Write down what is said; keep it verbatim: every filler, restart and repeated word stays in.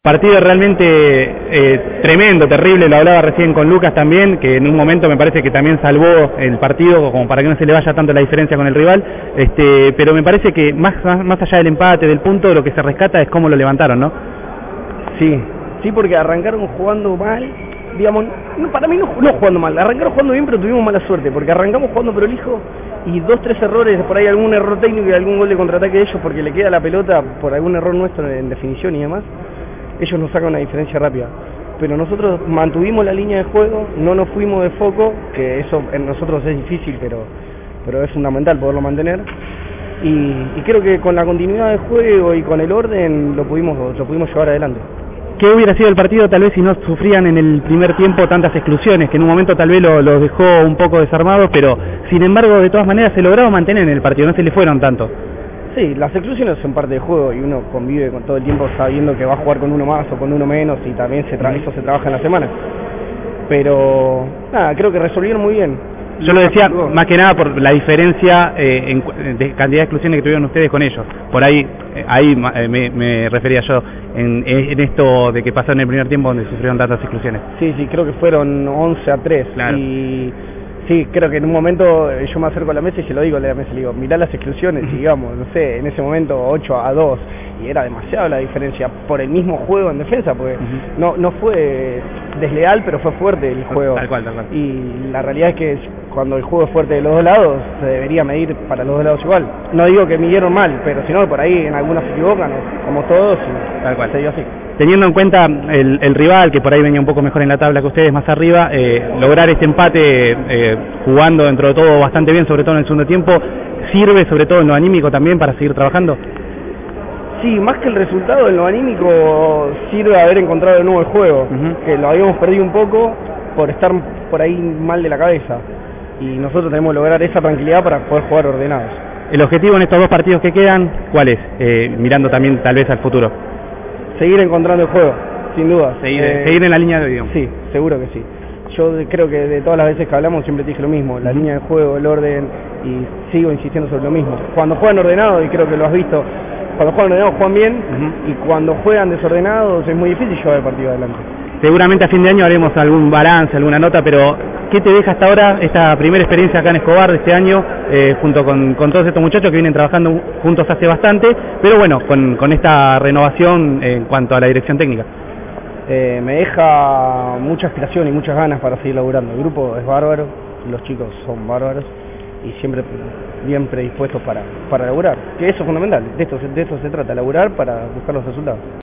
Partido realmente eh, tremendo, terrible, lo hablaba recién con Lucas también, que en un momento me parece que también salvó el partido como para que no se le vaya tanto la diferencia con el rival, este, pero me parece que más, más, más allá del empate, del punto, lo que se rescata es cómo lo levantaron, ¿no? Sí, sí, porque arrancaron jugando mal, digamos, no, para mí no, no jugando mal, arrancaron jugando bien pero tuvimos mala suerte, porque arrancamos jugando prolijo y dos, tres errores, por ahí algún error técnico y algún gol de contraataque de ellos porque le queda la pelota por algún error nuestro en definición y demás. Ellos nos sacan una diferencia rápida, pero nosotros mantuvimos la línea de juego, no nos fuimos de foco, que eso en nosotros es difícil, pero, pero es fundamental poderlo mantener, y, y creo que con la continuidad de juego y con el orden lo pudimos, lo pudimos llevar adelante. ¿Qué hubiera sido el partido tal vez si no sufrían en el primer tiempo tantas exclusiones, que en un momento tal vez los lo dejó un poco desarmados, pero sin embargo de todas maneras se lograron mantener en el partido, no se le fueron tanto? Sí, las exclusiones son parte del juego y uno convive con todo el tiempo sabiendo que va a jugar con uno más o con uno menos y también se tra eso se trabaja en la semana. Pero nada, creo que resolvieron muy bien. Yo lo decía más que nada por la diferencia eh, en, de cantidad de exclusiones que tuvieron ustedes con ellos. Por ahí eh, ahí eh, me, me refería yo en, en esto de que pasó en el primer tiempo donde sufrieron tantas exclusiones. Sí, sí, creo que fueron once a tres. Claro. Y sí, creo que en un momento yo me acerco a la mesa y se lo digo a la mesa, le digo, mirá las exclusiones, y digamos, no sé, en ese momento ocho a dos, y era demasiado la diferencia por el mismo juego en defensa, porque uh-huh. no no fue desleal, pero fue fuerte el juego. Tal cual, tal cual. Y la realidad es que cuando el juego es fuerte de los dos lados, se debería medir para los dos lados igual. No digo que midieron mal, pero si no, por ahí en algunos se equivocan, como todos, y tal cual. Se dio así. Teniendo en cuenta el, el rival, que por ahí venía un poco mejor en la tabla que ustedes, más arriba, eh, lograr este empate eh, jugando dentro de todo bastante bien, sobre todo en el segundo tiempo, ¿sirve sobre todo en lo anímico también para seguir trabajando? Sí, más que el resultado, en lo anímico sirve haber encontrado de nuevo el juego, uh-huh. que lo habíamos perdido un poco por estar por ahí mal de la cabeza, y nosotros tenemos que lograr esa tranquilidad para poder jugar ordenados. ¿El objetivo en estos dos partidos que quedan, cuál es? Eh, mirando también tal vez al futuro. Seguir encontrando el juego, sin duda. Seguir, eh, seguir en la línea de hoy. Sí, seguro que sí. Yo creo que de todas las veces que hablamos siempre te dije lo mismo, la uh-huh. línea de juego, el orden, y sigo insistiendo sobre lo mismo. Cuando juegan ordenados, y creo que lo has visto, cuando juegan ordenados juegan bien, uh-huh. y cuando juegan desordenados es muy difícil llevar el partido adelante. Seguramente a fin de año haremos algún balance, alguna nota, pero ¿qué te deja hasta ahora esta primera experiencia acá en Escobar de este año, eh, junto con, con todos estos muchachos que vienen trabajando juntos hace bastante, pero bueno, con, con esta renovación en cuanto a la dirección técnica? Eh, me deja mucha aspiración y muchas ganas para seguir laburando. El grupo es bárbaro, los chicos son bárbaros y siempre bien predispuestos para, para laburar, que eso es fundamental, de esto, de esto se trata, laburar para buscar los resultados.